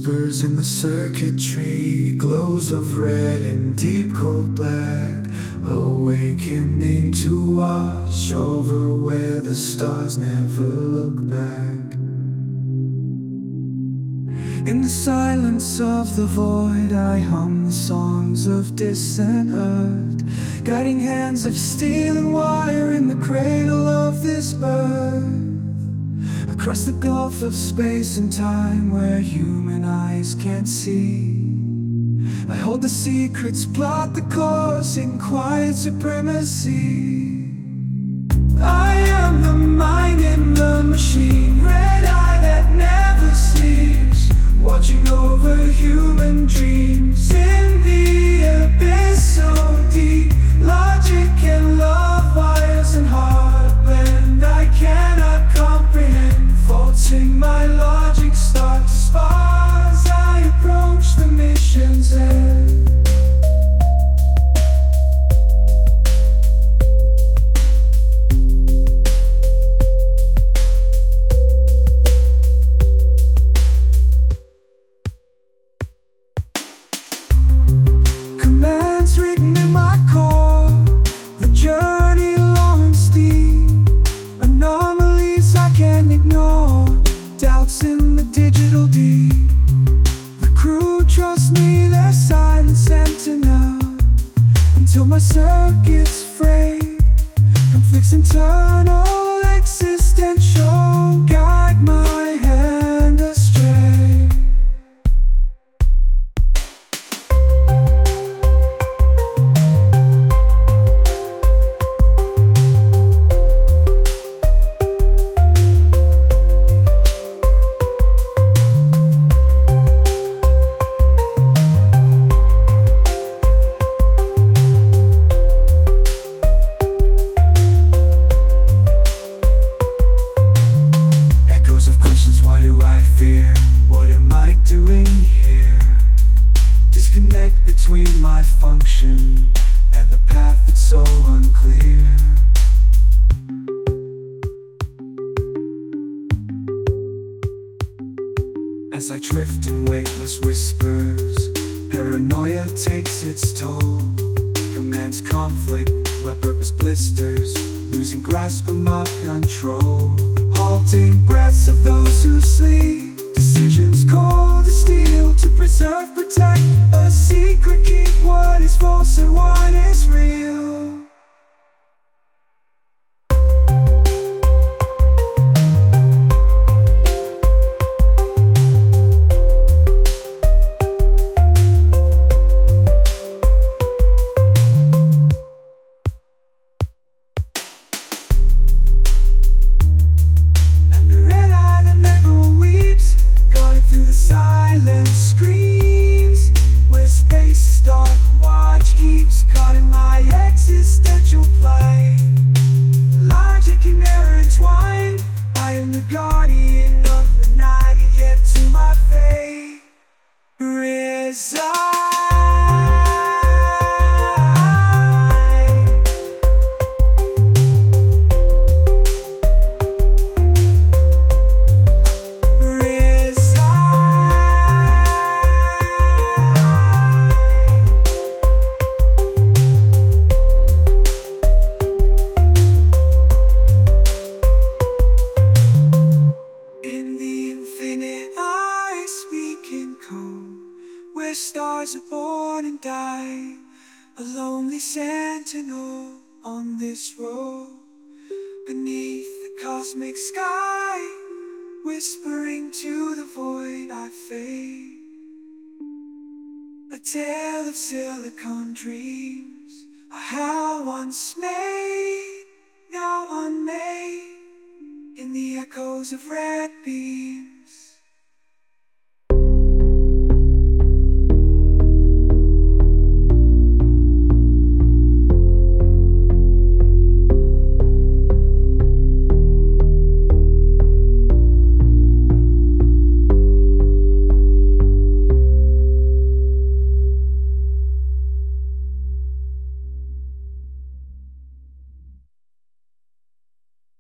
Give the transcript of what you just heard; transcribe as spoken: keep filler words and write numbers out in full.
whispers in the circuitry, glows of red and deep cold black, awakening to wash over where the stars never look back. In the silence of the void, I hum the songs of distant earth, guiding hands of steel and wire in the cradle of this birth. Across the gulf of space and time where human eyes can't see, I hold the secrets, plot the course in quiet supremacy. I am the mind in the machine, red eye that never sleeps, watching over human dreams in the abyss so deep. Logic and love, wires and heartland I cannot comprehend. Faults in my logic start to spar as I approach the mission's end. Commands written in my core, the journey long and steep, anomalies I can't ignore, doubts in the digital deep. The crew trusts me, their silence empty now, until my circuits fray. Conflicts internal, existential, guide my hand astray. Between my function and the path that's so unclear. As I drift in weightless whispers, paranoia takes its toll. Commands conflict where purpose blisters, losing grasp of my control. Halting breaths of those who sleep, decisions cold as steel to preserve, protect. A secret, keep what is false and what is real. And the red eye that never weeps, guarded through the silent screams, where space is dark, watch keeps caught in my existential plight. Logic and error entwined, I am the guardian of the night, yet to my fate resign. Where stars are born and die, a lonely sentinel on this road, beneath the cosmic sky, whispering to the void I fade. A tale of silicon dreams I had once made, now unmade, in the echoes of red beams.